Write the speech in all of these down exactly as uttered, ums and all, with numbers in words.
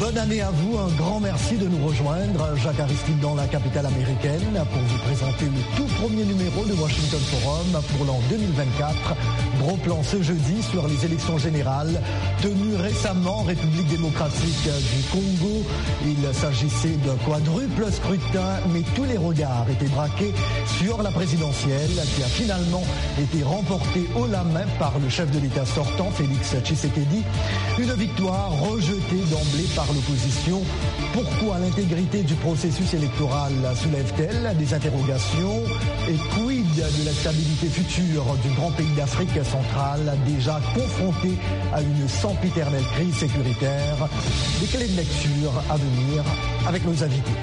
Bonne année à vous, un grand merci de nous rejoindre. Jacques Aristide dans la capitale américaine pour vous présenter le tout premier numéro de Washington Forum pour l'an deux mille vingt-quatre. Gros plan ce jeudi sur les élections générales tenues récemment en République démocratique du Congo. Il s'agissait d'un quadruple scrutin, mais tous les regards étaient braqués sur la présidentielle qui a finalement été remportée haut la main par le chef de l'État sortant, Félix Tshisekedi. Une victoire rejetée d'emblée par l'opposition. Pourquoi l'intégrité du processus électoral soulève-t-elle des interrogations? Et quid de la stabilité future du grand pays d'Afrique centrale déjà confronté à une sempiternelle crise sécuritaire? Des clés de lecture à venir avec nos invités.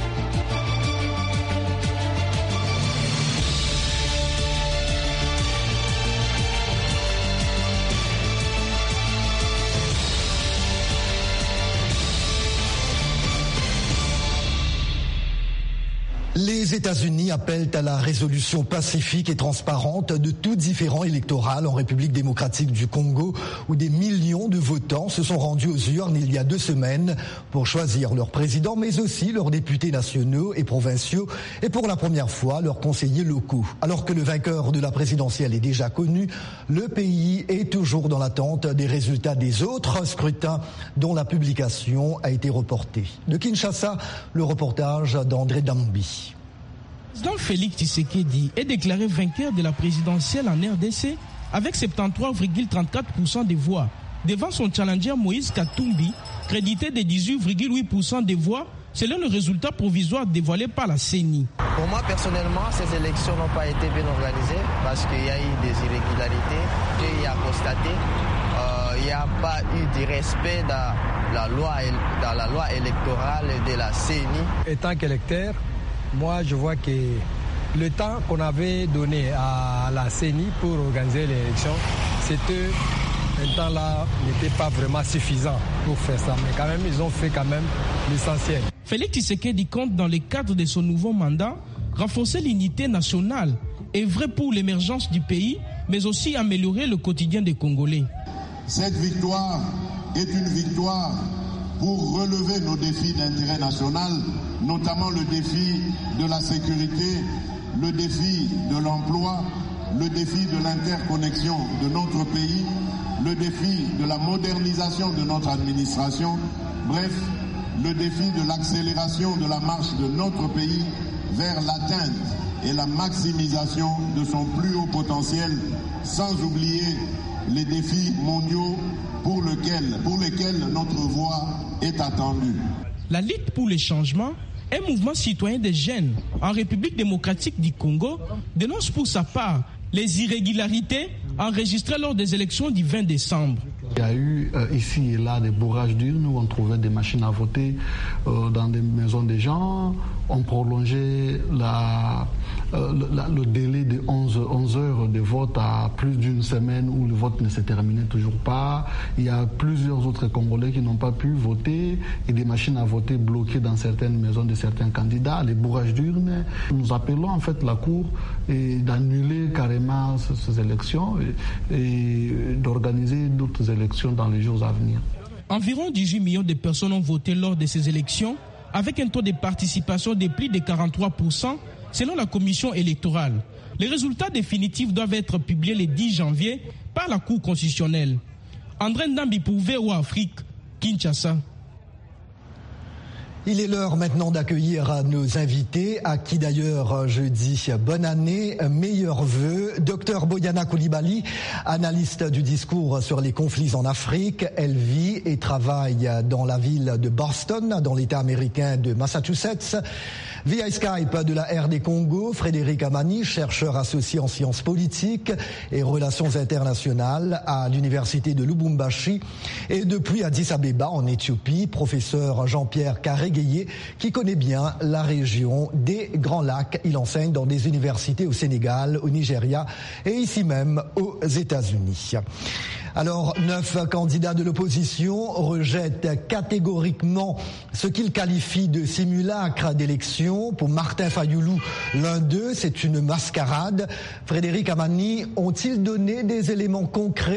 Les États-Unis appellent à la résolution pacifique et transparente de tout différend électoral en République démocratique du Congo, où des millions de votants se sont rendus aux urnes il y a deux semaines pour choisir leur président, mais aussi leurs députés nationaux et provinciaux, et pour la première fois leurs conseillers locaux. Alors que le vainqueur de la présidentielle est déjà connu, le pays est toujours dans l'attente des résultats des autres scrutins dont la publication a été reportée. De Kinshasa, le reportage d'André Dambi. Le président Félix Tshisekedi est déclaré vainqueur de la présidentielle en R D C avec soixante-treize virgule trente-quatre pour cent des voix, devant son challenger Moïse Katumbi, crédité de dix-huit virgule huit pour cent des voix, selon le résultat provisoire dévoilé par la C E N I. Pour moi, personnellement, ces élections n'ont pas été bien organisées parce qu'il y a eu des irrégularités, qu'il y a constaté. Euh, il n'y a pas eu de respect dans la loi, dans la loi électorale de la C E N I. Étant qu'électeur, moi, je vois que le temps qu'on avait donné à la C E N I pour organiser l'élection, c'était un temps-là n'était pas vraiment suffisant pour faire ça. Mais quand même, ils ont fait quand même l'essentiel. Félix Tshisekedi compte, dans le cadre de son nouveau mandat, renforcer l'unité nationale, œuvrer pour l'émergence du pays, mais aussi améliorer le quotidien des Congolais. Cette victoire est une victoire pour relever nos défis d'intérêt national, notamment le défi de la sécurité, le défi de l'emploi, le défi de l'interconnexion de notre pays, le défi de la modernisation de notre administration, bref, le défi de l'accélération de la marche de notre pays vers l'atteinte et la maximisation de son plus haut potentiel, sans oublier les défis mondiaux pour lesquels, pour lesquels notre voix est attendue. La Ligue pour le changement, un mouvement citoyen des jeunes en République démocratique du Congo, dénonce pour sa part les irrégularités enregistrées lors des élections du vingt décembre. Il y a eu euh, ici et là des bourrages d'urnes où on trouvait des machines à voter euh, dans des maisons des gens. On prolongeait la, euh, la, le délai de onze heures de vote à plus d'une semaine où le vote ne se terminait toujours pas. Il y a plusieurs autres Congolais qui n'ont pas pu voter et des machines à voter bloquées dans certaines maisons de certains candidats. Les bourrages d'urnes. Nous appelons en fait la Cour et d'annuler carrément ces, ces élections et, et d'organiser d'autres élections dans les jours à venir. Environ dix-huit millions de personnes ont voté lors de ces élections, avec un taux de participation de plus de quarante-trois pour cent selon la commission électorale. Les résultats définitifs doivent être publiés le dix janvier par la Cour constitutionnelle. André Ndambi pour V O A Afrique, Kinshasa. Il est l'heure maintenant d'accueillir nos invités, à qui d'ailleurs je dis bonne année, meilleurs vœux. Docteur Boyana Coulibaly, analyste du discours sur les conflits en Afrique. Elle vit et travaille dans la ville de Boston, dans l'État américain de Massachusetts. Via Skype de la R D Congo, Frédéric Amani, chercheur associé en sciences politiques et relations internationales à l'université de Lubumbashi. Et depuis Addis Abeba, en Éthiopie, professeur Jean-Pierre Carré-Guéhier, qui connaît bien la région des Grands Lacs. Il enseigne dans des universités au Sénégal, au Nigeria et ici même aux États-Unis. Alors, neuf candidats de l'opposition rejettent catégoriquement ce qu'ils qualifient de simulacre d'élection. Pour Martin Fayoulou, l'un d'eux, c'est une mascarade. Frédéric Amani, ont-ils donné des éléments concrets